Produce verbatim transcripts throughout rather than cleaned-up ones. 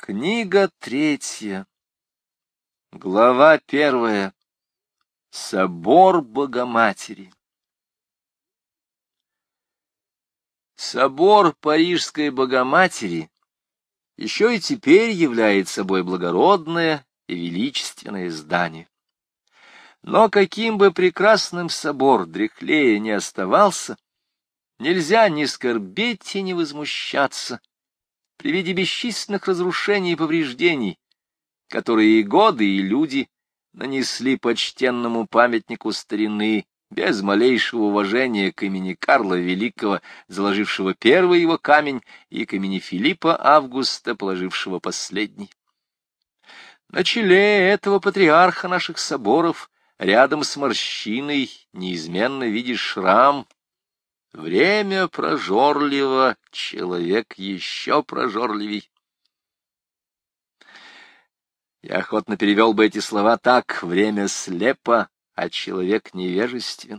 Книга третья, глава первая. Собор Богоматери. Собор Парижской Богоматери еще и теперь является собой благородное и величественное здание. Но каким бы прекрасным собор дряхлее не оставался, нельзя ни скорбеть и не возмущаться при виде бесчисленных разрушений и повреждений, которые и годы, и люди нанесли почтенному памятнику старины без малейшего уважения к имени Карла Великого, заложившего первый его камень, и к имени Филиппа Августа, положившего последний. На челе этого патриарха наших соборов, рядом с морщиной, неизменно видишь шрам. Время прожорливо, человек еще прожорливей. Я охотно перевел бы эти слова так: время слепо, а человек невежествен.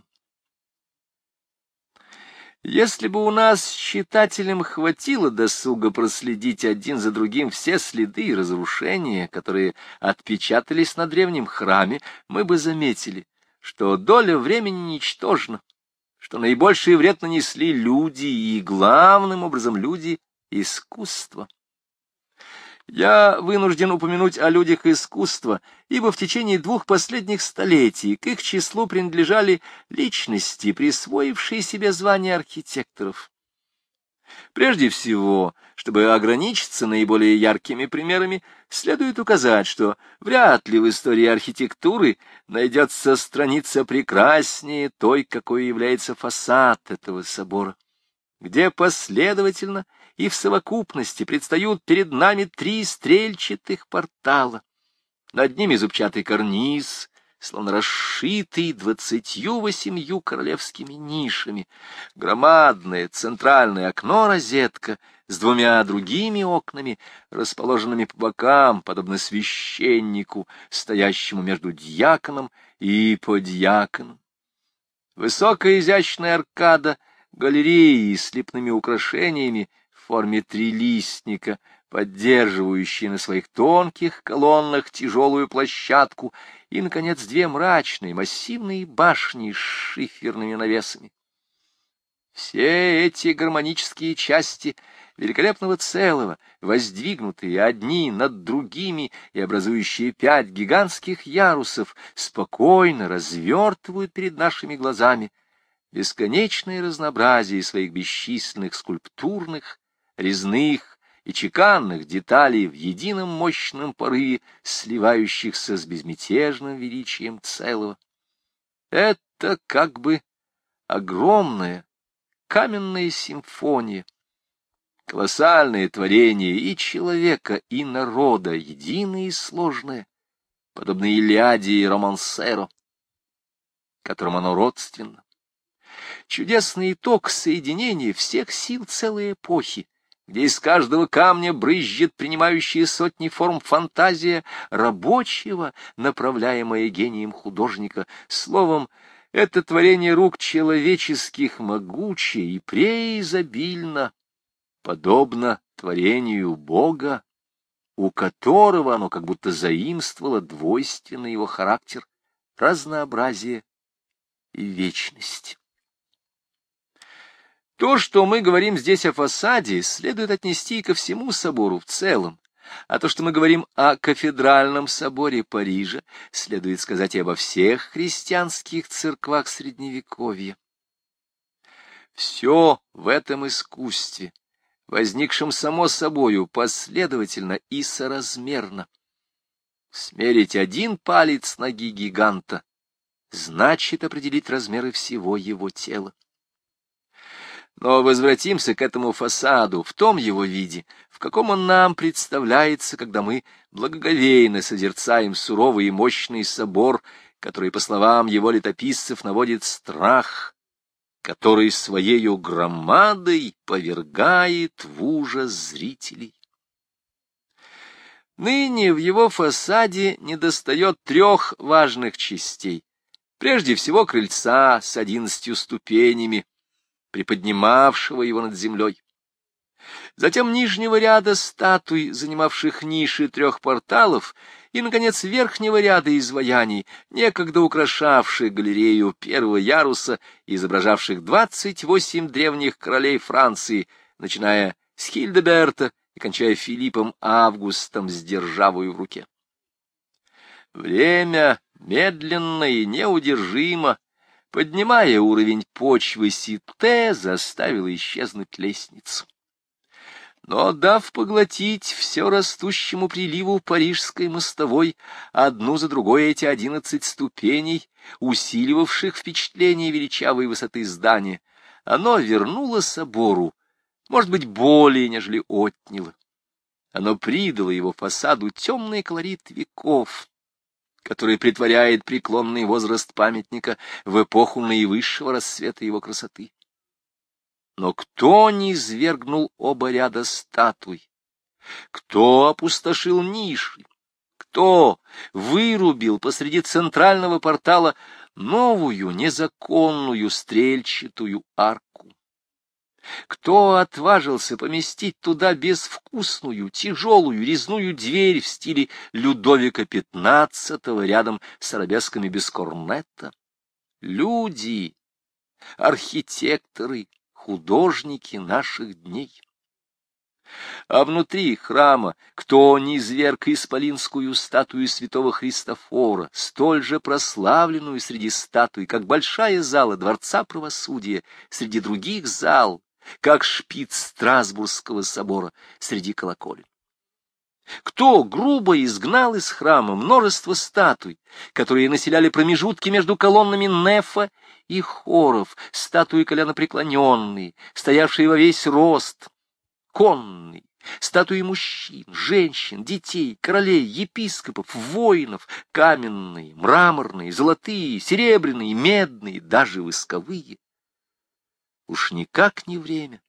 Если бы у нас, читателям, хватило досуга проследить один за другим все следы и разрушения, которые отпечатались на древнем храме, мы бы заметили, что доля времени ничтожна, что наибольший вред нанесли люди, и главным образом люди искусства. Я вынужден упомянуть о людях искусства, ибо в течение двух последних столетий к их числу принадлежали личности, присвоившие себе звание архитекторов. Прежде всего, чтобы ограничиться наиболее яркими примерами, следует указать, что вряд ли в истории архитектуры найдется страница прекраснее той, какой является фасад этого собора, где последовательно и в совокупности предстают перед нами три стрельчатых портала. Над ними зубчатый карниз, словно расшитый двадцатью восемью королевскими нишами, громадное центральное окно-розетка с двумя другими окнами, расположенными по бокам, подобно священнику, стоящему между дьяконом и подьяконом. Высокая изящная аркада галереи с лепными украшениями в форме трилистника, поддерживающие на своих тонких колоннах тяжелую площадку, и, наконец, две мрачные массивные башни с шиферными навесами. Все эти гармонические части великолепного целого, воздвигнутые одни над другими и образующие пять гигантских ярусов, спокойно развертывают перед нашими глазами бесконечное разнообразие своих бесчисленных скульптурных, резных и чеканных деталей в едином мощном порыве, сливающихся с безмятежным величием целого. Это как бы огромная каменная симфония, колоссальное творение и человека, и народа, единое и сложное, подобно Илиаде и Романсеро, которым оно родственно. Чудесный итог соединения всех сил целой эпохи, где из каждого камня брызжет принимающая сотни форм фантазия рабочего, направляемая гением художника. Словом, это творение рук человеческих могуче и преизобильно, подобно творению Бога, у которого оно как будто заимствовало двойственный его характер, разнообразие и вечность. То, что мы говорим здесь о фасаде, следует отнести ко всему собору в целом, а то, что мы говорим о кафедральном соборе Парижа, следует сказать и обо всех христианских церквах Средневековья. Все в этом искусстве, возникшем само собою последовательно и соразмерно. Смерить один палец ноги гиганта значит определить размеры всего его тела. Но возвратимся к этому фасаду в том его виде, в каком он нам представляется, когда мы благоговейно созерцаем суровый и мощный собор, который, по словам его летописцев, наводит страх, который своею громадой повергает в ужас зрителей. Ныне в его фасаде недостает трех важных частей. Прежде всего крыльца с одиннадцатью ступенями, приподнимавшего его над землей. Затем нижнего ряда статуй, занимавших ниши трех порталов, и, наконец, верхнего ряда изваяний, некогда украшавших галерею первого яруса, изображавших двадцать восемь древних королей Франции, начиная с Хильдеберта и кончая Филиппом Августом с державою в руке. Время медленно и неудержимо, поднимая уровень почвы Сите, заставило исчезнуть лестницу. Но, дав поглотить все растущему приливу парижской мостовой, одну за другой эти одиннадцать ступеней, усиливавших впечатление величавой высоты здания, оно вернуло собору, может быть, более, нежели отняло. Оно придало его фасаду темный колорит веков, который претворяет преклонный возраст памятника в эпоху наивысшего расцвета его красоты. Но кто низвергнул оба ряда статуй? Кто опустошил ниши? Кто вырубил посреди центрального портала новую незаконную стрельчатую арку? Кто отважился поместить туда безвкусную, тяжелую резную дверь в стиле Людовика пятнадцатого рядом с арабесками без корнета? Люди, архитекторы, художники наших дней. А внутри храма кто низверг исполинскую статую святого Христофора, столь же прославленную среди статуй, как большая зала Дворца правосудия среди других зал, как шпиц Страсбургского собора среди колоколен? Кто грубо изгнал из храма множество статуй, которые населяли промежутки между колоннами нефа и хоров, статуи коленопреклоненные, стоявшие во весь рост, конные, статуи мужчин, женщин, детей, королей, епископов, воинов, каменные, мраморные, золотые, серебряные, медные, даже восковые? Уж никак не время.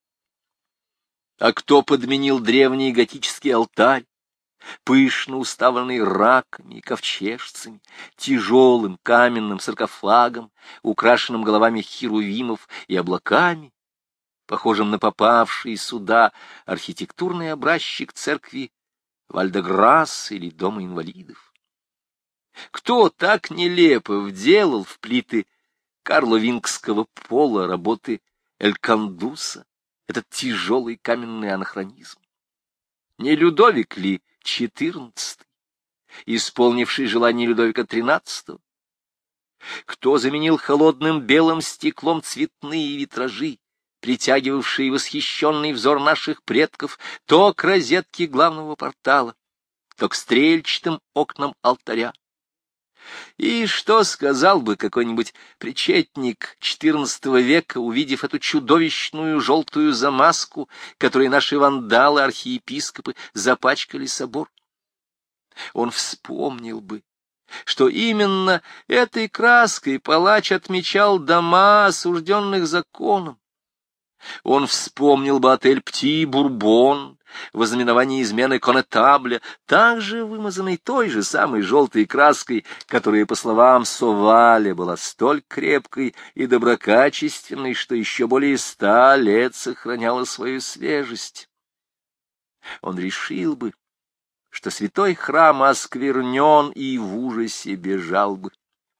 А кто подменил древний готический алтарь, пышно уставленный раками и ковчежцами, тяжелым каменным саркофагом, украшенным головами херувимов и облаками, похожим на попавший сюда архитектурный образчик церкви Вальдеграсс или Дома инвалидов? Кто так нелепо вделал в плиты карловингского пола работы Эль-Кандуса этот тяжелый каменный анахронизм? Не Людовик ли четырнадцатый, исполнивший желание Людовика тринадцатого? Кто заменил холодным белым стеклом цветные витражи, притягивавшие восхищенный взор наших предков то к розетке главного портала, то к стрельчатым окнам алтаря? И что сказал бы какой-нибудь причетник четырнадцатого века, увидев эту чудовищную желтую замазку, которой наши вандалы-архиепископы запачкали собор? Он вспомнил бы, что именно этой краской палач отмечал дома, осужденных законом. Он вспомнил бы отель «Пти-Бурбон», в ознаменовании измены конетабля, также вымазанной той же самой желтой краской, которая, по словам Соваля, была столь крепкой и доброкачественной, что еще более ста лет сохраняла свою свежесть. Он решил бы, что святой храм осквернен, и в ужасе бежал бы.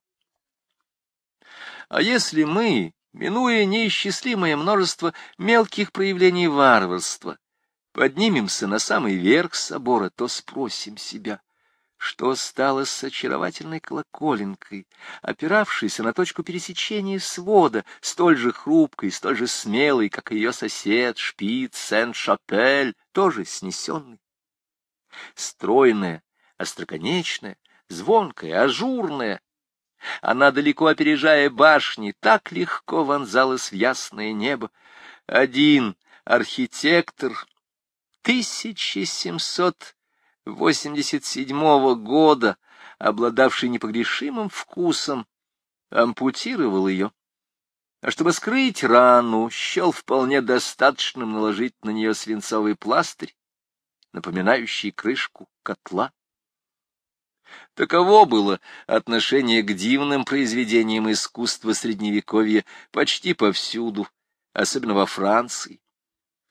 А если мы, минуя неисчислимое множество мелких проявлений варварства, поднимемся на самый верх собора, то спросим себя, что стало с очаровательной колоколенкой, опиравшейся на точку пересечения свода, столь же хрупкой, столь же смелой, как ее сосед, шпиц Сен-Шапель, тоже снесенный. Стройная, остроконечная, звонкая, ажурная, она, далеко опережая башни, так легко вонзалась в ясное небо. Один архитектор тысяча семьсот восемьдесят седьмого года, обладавший непогрешимым вкусом, ампутировал ее, а чтобы скрыть рану, счел вполне достаточным наложить на нее свинцовый пластырь, напоминающий крышку котла. Таково было отношение к дивным произведениям искусства Средневековья почти повсюду, особенно во Франции.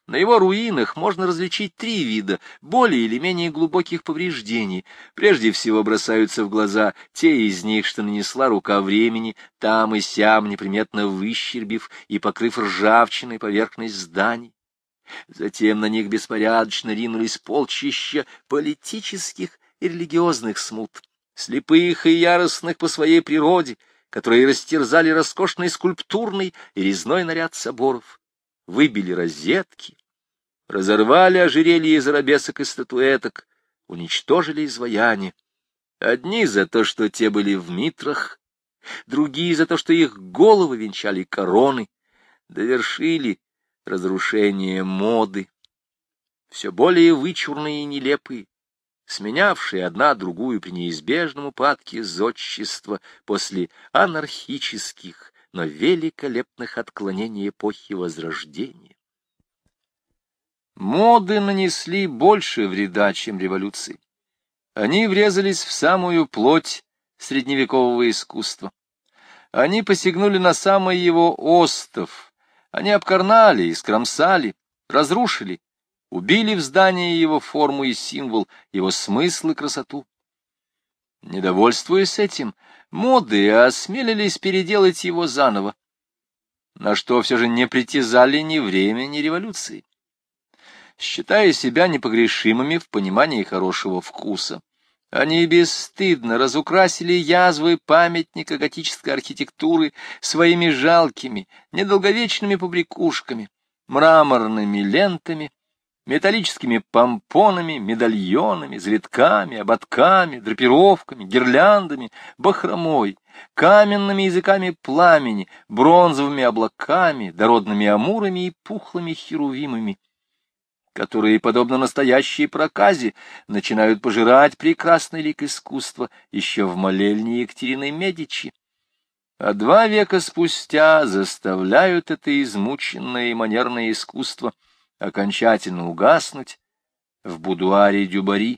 На его руинах можно различить три вида более или менее глубоких повреждений. Прежде всего бросаются в глаза те из них, что нанесла рука времени, там и сям неприметно выщербив и покрыв ржавчиной поверхность зданий. Затем на них беспорядочно ринулись полчища политических и религиозных смут, слепых и яростных по своей природе, которые растерзали роскошный скульптурный и резной наряд соборов, выбили розетки, разорвали ожерелья из арабесок и статуэток, уничтожили изваяния. Одни за то, что те были в митрах, другие за то, что их головы венчали короны, довершили разрушение моды, все более вычурные и нелепые, сменявшие одна другую при неизбежном упадке зодчества после анархических, но великолепных отклонений эпохи Возрождения. Моды нанесли больше вреда, чем революции. Они врезались в самую плоть средневекового искусства. Они посягнули на самый его остов. Они обкорнали, искромсали, разрушили, убили в здании его форму и символ, его смысл и красоту. Недовольствуясь этим, моды осмелились переделать его заново, на что все же не притязали ни время, ни революции. Считая себя непогрешимыми в понимании хорошего вкуса, они бесстыдно разукрасили язвы памятника готической архитектуры своими жалкими, недолговечными побрякушками, мраморными лентами, металлическими помпонами, медальонами, завитками, ободками, драпировками, гирляндами, бахромой, каменными языками пламени, бронзовыми облаками, дородными амурами и пухлыми херувимами, которые, подобно настоящей проказе, начинают пожирать прекрасный лик искусства еще в молельне Екатерины Медичи, а два века спустя заставляют это измученное и манерное искусство окончательно угаснуть в будуаре Дюбари.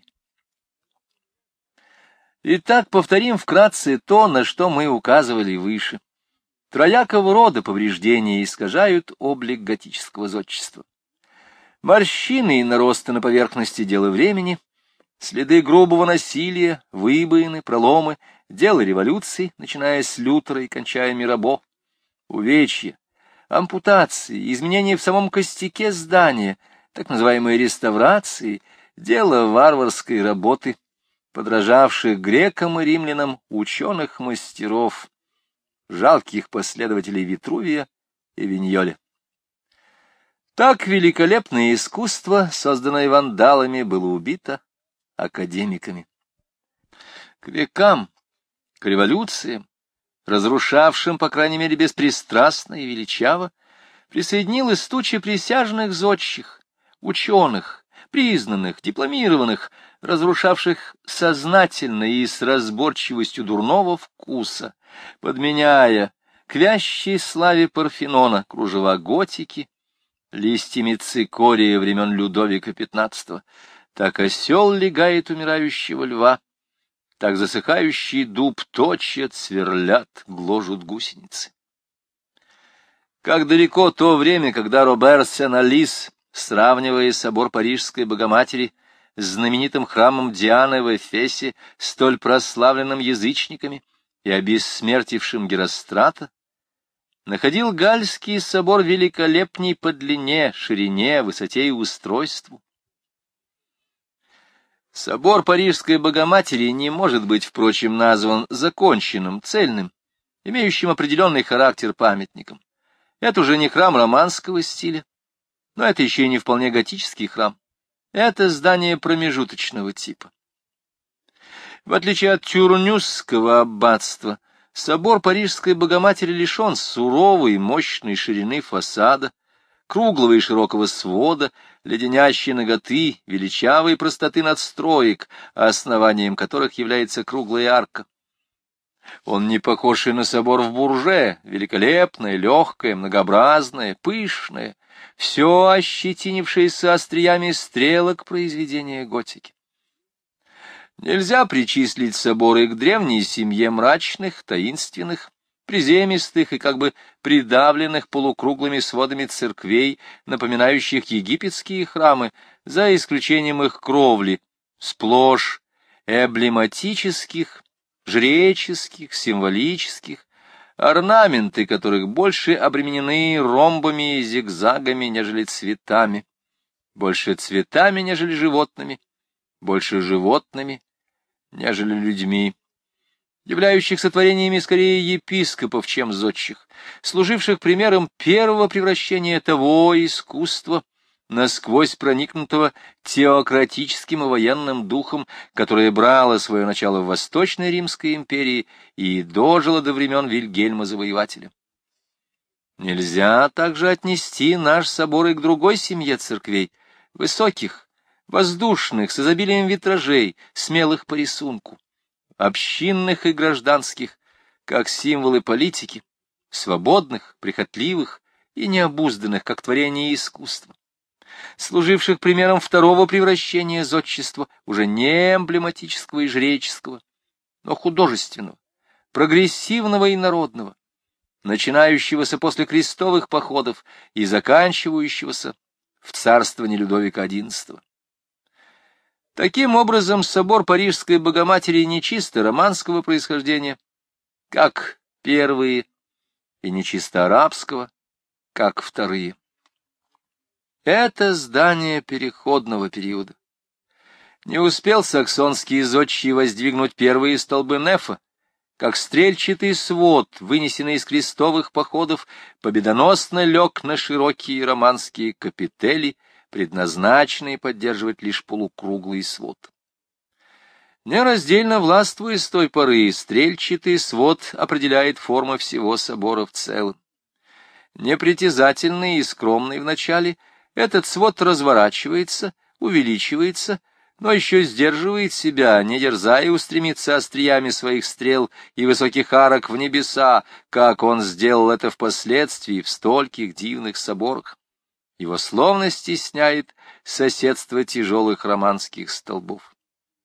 Итак, повторим вкратце то, на что мы указывали выше. Троякого рода повреждения искажают облик готического зодчества. Морщины и наросты на поверхности — дело времени, следы грубого насилия, выбоины, проломы — дело революции, начиная с Лютера и кончая Мирабо, увечья, ампутации, изменения в самом костяке здания, так называемые реставрации — дело варварской работы, подражавших грекам и римлянам ученых-мастеров, жалких последователей Витрувия и Виньоля. Так великолепное искусство, созданное вандалами, было убито академиками. К векам, к революциям, разрушавшим, по крайней мере, беспристрастно и величаво, присоединилась туча присяжных зодчих, ученых, признанных, дипломированных, разрушавших сознательно и с разборчивостью дурного вкуса, подменяя к вящей славе Парфенона кружева готики листьями цикория времен Людовика пятнадцатого. Так осел легает умирающего льва, так засыхающий дуб точат, сверлят, гложут гусеницы. Как далеко то время, когда Робер Сен-Алис, сравнивая собор Парижской Богоматери с знаменитым храмом Дианы в Эфесе, столь прославленным язычниками и обессмертившим Герострата, находил Гальский собор великолепней по длине, ширине, высоте и устройству. Собор Парижской Богоматери не может быть, впрочем, назван законченным, цельным, имеющим определенный характер памятником. Это уже не храм романского стиля, но это еще и не вполне готический храм. Это здание промежуточного типа. В отличие от Тюрнюсского аббатства, собор Парижской Богоматери лишен суровой, мощной ширины фасада, круглого и широкого свода, леденящей наготы, величавой простоты надстроек, основанием которых является круглая арка. Он не похож и на собор в Бурже, великолепное, легкое, многообразное, пышное, все ощетинившееся остриями стрелок произведения готики. Нельзя причислить соборы к древней семье мрачных, таинственных приземистых и как бы придавленных полукруглыми сводами церквей, напоминающих египетские храмы, за исключением их кровли, сплошь эмблематических, жреческих, символических, орнаменты которых больше обременены ромбами и зигзагами, нежели цветами, больше цветами, нежели животными, больше животными, нежели людьми, являющихся творениями скорее епископов, чем зодчих, служивших примером первого превращения того искусства, насквозь проникнутого теократическим и военным духом, которое брало свое начало в Восточной Римской империи и дожило до времен Вильгельма Завоевателя. Нельзя также отнести наш собор и к другой семье церквей, высоких, воздушных, с изобилием витражей, смелых по рисунку, общинных и гражданских, как символы политики, свободных, прихотливых и необузданных, как творение искусства, служивших примером второго превращения зодчества, уже не эмблематического и жреческого, но художественного, прогрессивного и народного, начинающегося после крестовых походов и заканчивающегося в царствовании Людовика одиннадцатого. Таким образом, собор Парижской Богоматери не чисто романского происхождения, как первые, и не чисто арабского, как вторые. Это здание переходного периода. Не успел саксонский зодчий воздвигнуть первые столбы нефа, как стрельчатый свод, вынесенный из крестовых походов, победоносно лег на широкие романские капители, предназначенные поддерживать лишь полукруглый свод. Нераздельно властвуя с той поры, стрельчатый свод определяет форму всего собора в целом. Непритязательный и скромный вначале, этот свод разворачивается, увеличивается, но еще сдерживает себя, не дерзая устремиться остриями своих стрел и высоких арок в небеса, как он сделал это впоследствии в стольких дивных соборах. Его словно стесняет соседство тяжелых романских столбов.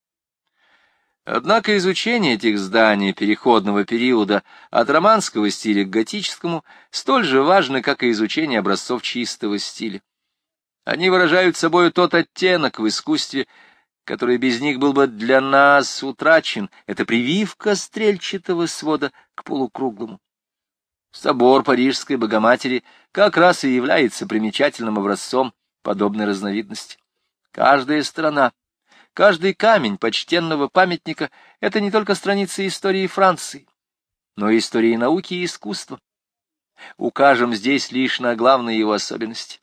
Однако изучение этих зданий переходного периода от романского стиля к готическому столь же важно, как и изучение образцов чистого стиля. Они выражают собой тот оттенок в искусстве, который без них был бы для нас утрачен, это прививка стрельчатого свода к полукруглому. Собор Парижской Богоматери как раз и является примечательным образцом подобной разновидности. Каждая сторона, каждый камень почтенного памятника — это не только страницы истории Франции, но и истории науки и искусства. Укажем здесь лишь на главные его особенности.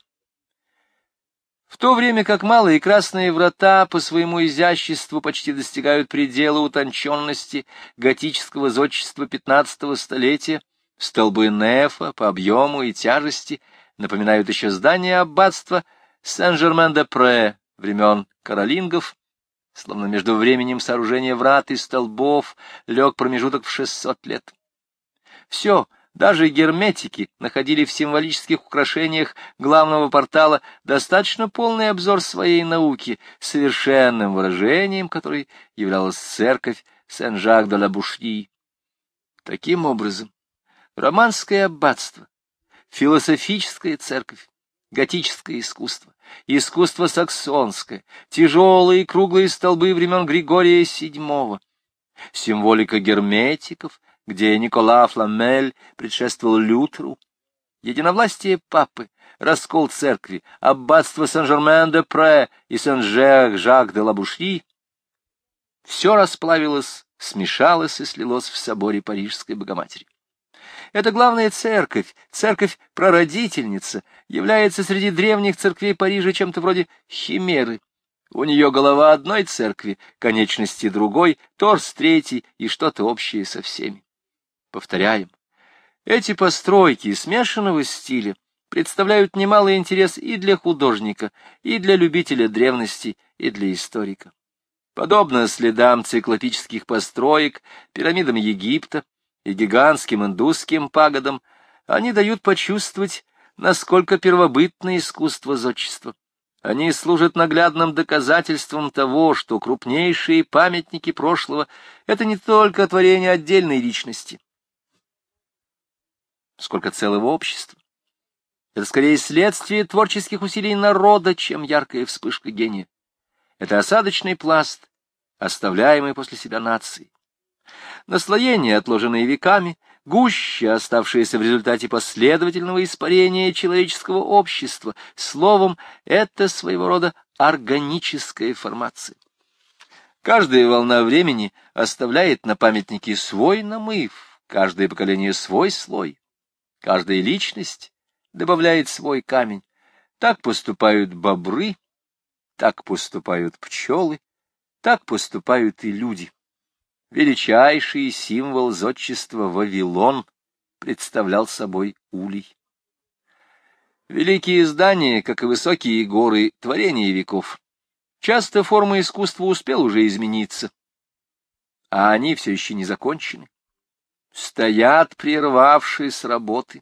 В то время как малые красные врата по своему изяществу почти достигают предела утонченности готического зодчества пятнадцатого столетия, столбы нефа по объему и тяжести напоминают еще здания аббатства Сен-Жермен-де-Пре времен каролингов, словно между временем сооружения врат и столбов лег промежуток в шестьсот лет. Все, даже герметики, находили в символических украшениях главного портала достаточно полный обзор своей науки, совершенным выражением которой являлась церковь Сен-Жак-де-ла-Бушри. Таким образом, романское аббатство, философическая церковь, готическое искусство, искусство саксонское, тяжелые круглые столбы времен Григория седьмого, символика герметиков, где Никола Фламель предшествовал Лютеру, единовластие папы, раскол церкви, аббатство Сен-Жермен-де-Пре и Сен-Жак-де-ла-Бушри — все расплавилось, смешалось и слилось в соборе Парижской Богоматери. Эта главная церковь, церковь-прародительница, является среди древних церквей Парижа чем-то вроде химеры. У нее голова одной церкви, конечности другой, торс третий и что-то общее со всеми. Повторяем, эти постройки смешанного стиля представляют немалый интерес и для художника, и для любителя древности, и для историка. Подобно следам циклопических построек, пирамидам Египта и гигантским индусским пагодам, они дают почувствовать, насколько первобытно искусство зодчества. Они служат наглядным доказательством того, что крупнейшие памятники прошлого — это не только творение отдельной личности, сколько целого общества. Это скорее следствие творческих усилий народа, чем яркая вспышка гения. Это осадочный пласт, оставляемый после себя нацией. Наслоения, отложенные веками, гуще, оставшиеся в результате последовательного испарения человеческого общества. Словом, это своего рода органическая формация. Каждая волна времени оставляет на памятнике свой намыв, каждое поколение свой слой, каждая личность добавляет свой камень. Так поступают бобры, так поступают пчелы, так поступают и люди. Величайший символ зодчества Вавилон представлял собой улей. Великие здания, как и высокие горы, творения веков. Часто форма искусства успела уже измениться, а они все еще не закончены. Стоят, прервавшись работы.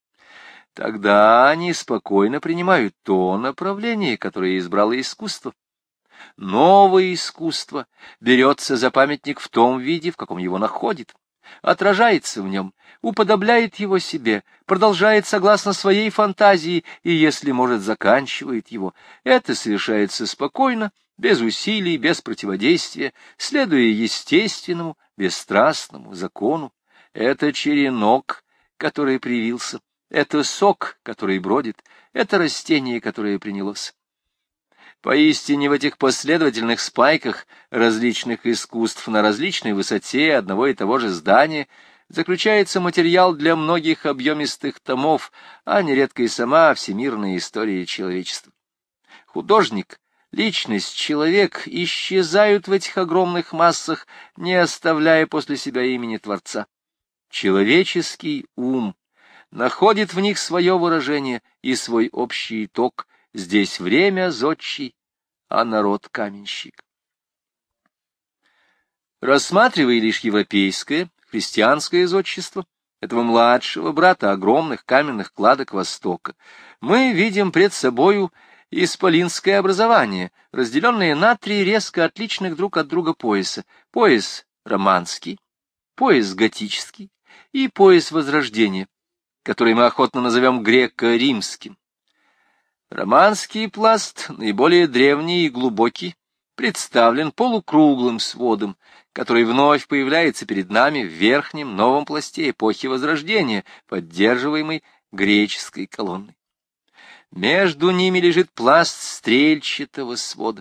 Тогда они спокойно принимают то направление, которое избрало искусство. Новое искусство берется за памятник в том виде, в каком его находит, отражается в нем, уподобляет его себе, продолжает согласно своей фантазии и, если может, заканчивает его. Это совершается спокойно, без усилий, без противодействия, следуя естественному, бесстрастному закону. Это черенок, который привился, это сок, который бродит, это растение, которое принялось. Поистине в этих последовательных спайках различных искусств на различной высоте одного и того же здания заключается материал для многих объемистых томов, а нередко и сама всемирная история человечества. Художник, личность, человек исчезают в этих огромных массах, не оставляя после себя имени Творца. Человеческий ум находит в них свое выражение и свой общий итог. Здесь время зодчий, а народ каменщик. Рассматривая лишь европейское, христианское зодчество, этого младшего брата огромных каменных кладок Востока, мы видим пред собою исполинское образование, разделенное на три резко отличных друг от друга пояса. Пояс романский, пояс готический и пояс Возрождения, который мы охотно назовем греко-римским. Романский пласт, наиболее древний и глубокий, представлен полукруглым сводом, который вновь появляется перед нами в верхнем новом пласте эпохи Возрождения, поддерживаемой греческой колонной. Между ними лежит пласт стрельчатого свода.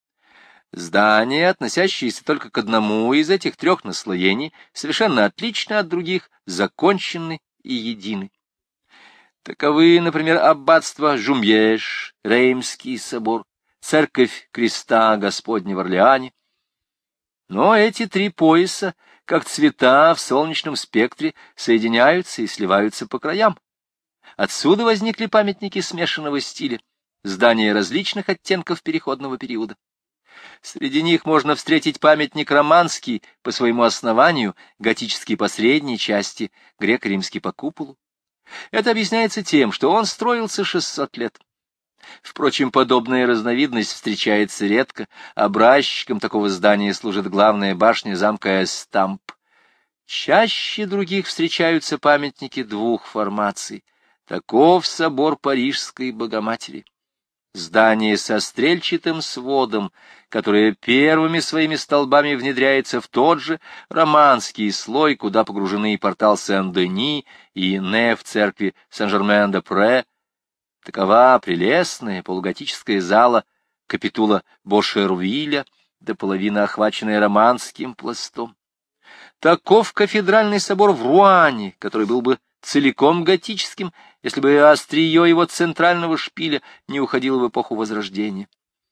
Здания, относящиеся только к одному из этих трех наслоений, совершенно отличны от других, закончены и едины. Таковы, например, аббатство Жумьеш, Реймский собор, церковь Креста Господня в Орлеане. Но эти три пояса, как цвета в солнечном спектре, соединяются и сливаются по краям. Отсюда возникли памятники смешанного стиля, здания различных оттенков переходного периода. Среди них можно встретить памятник романский по своему основанию, готический по средней части, греко-римский по куполу. Это объясняется тем, что он строился шестьсот лет. Впрочем, подобная разновидность встречается редко. Образчиком такого здания служит главная башня замка Эстамп. Чаще других встречаются памятники двух формаций. Таков собор Парижской Богоматери. Здание со стрельчатым сводом, которое первыми своими столбами внедряется в тот же романский слой, куда погружены и портал Сен-Дени, и неф церкви Сен-Жермен-де-Пре. Такова прелестная полуготическая зала капитула Бошервилля, до половины охваченная романским пластом. Таков кафедральный собор в Руане, который был бы целиком готическим, если бы острие его центрального шпиля не уходило в эпоху Возрождения.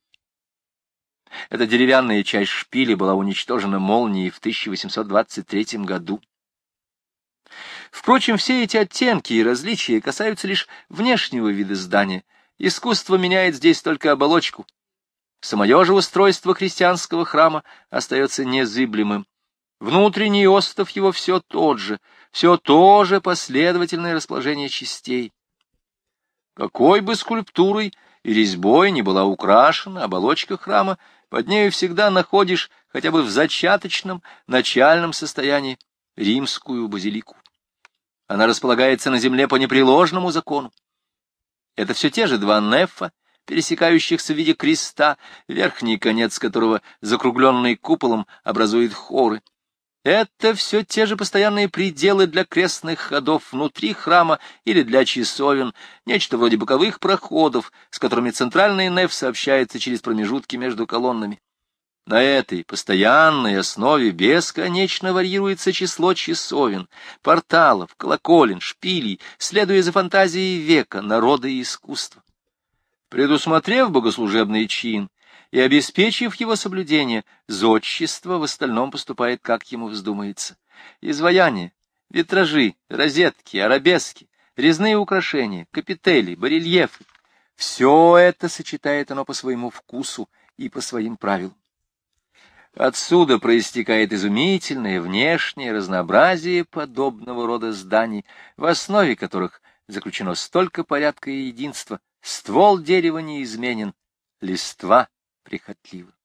Эта деревянная часть шпиля была уничтожена молнией в тысяча восемьсот двадцать третьем году. Впрочем, все эти оттенки и различия касаются лишь внешнего вида здания. Искусство меняет здесь только оболочку. Самое же устройство христианского храма остается незыблемым. Внутренний остов его все тот же, все то же последовательное расположение частей. Какой бы скульптурой и резьбой ни была украшена оболочка храма, под нею всегда находишь, хотя бы в зачаточном, начальном состоянии, римскую базилику. Она располагается на земле по непреложному закону. Это все те же два нефа, пересекающихся в виде креста, верхний конец которого, закругленный куполом, образует хоры. Это все те же постоянные пределы для крестных ходов внутри храма или для часовен, нечто вроде боковых проходов, с которыми центральный неф сообщается через промежутки между колоннами. На этой постоянной основе бесконечно варьируется число часовен, порталов, колоколен, шпилей, следуя за фантазией века, народа и искусства. Предусмотрев богослужебный чин и обеспечив его соблюдение, зодчество в остальном поступает, как ему вздумается. Изваяния, витражи, розетки, арабески, резные украшения, капители, барельефы — все это сочетает оно по своему вкусу и по своим правилам. Отсюда проистекает изумительное внешнее разнообразие подобного рода зданий, в основе которых заключено столько порядка и единства. Ствол дерева неизменен, листва прихотлива.